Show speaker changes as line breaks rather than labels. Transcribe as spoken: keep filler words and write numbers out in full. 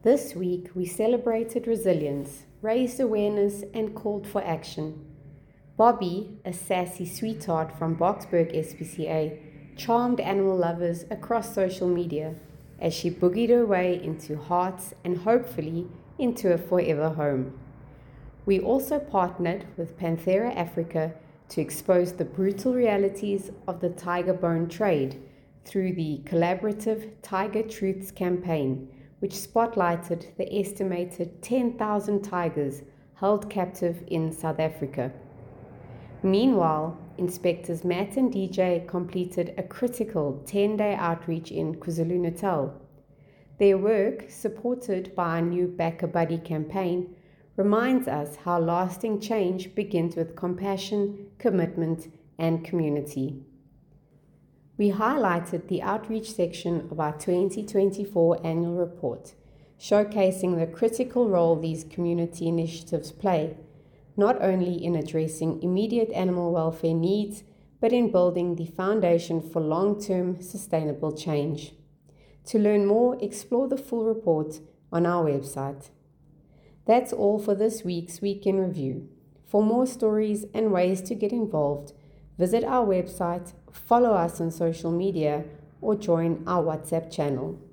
This week, we celebrated resilience, raised awareness, and called for action. Bobby, a sassy sweetheart from Boksburg S P C A, charmed animal lovers across social media as she boogied her way into hearts and hopefully into a forever home. We also partnered with Panthera Africa to expose the brutal realities of the tiger bone trade through the collaborative Tiger Truths campaign, which spotlighted the estimated ten thousand tigers held captive in South Africa. Meanwhile, inspectors Matt and D J completed a critical ten-day outreach in KwaZulu-Natal. Their work, supported by our new Back a Buddy campaign, reminds us how lasting change begins with compassion, commitment, and community. We highlighted the outreach section of our twenty twenty-four annual report, showcasing the critical role these community initiatives play, not only in addressing immediate animal welfare needs, but in building the foundation for long-term sustainable change. To learn more, explore the full report on our website. That's all for this week's Week in Review. For more stories and ways to get involved, visit our website, follow us on social media, or join our WhatsApp channel.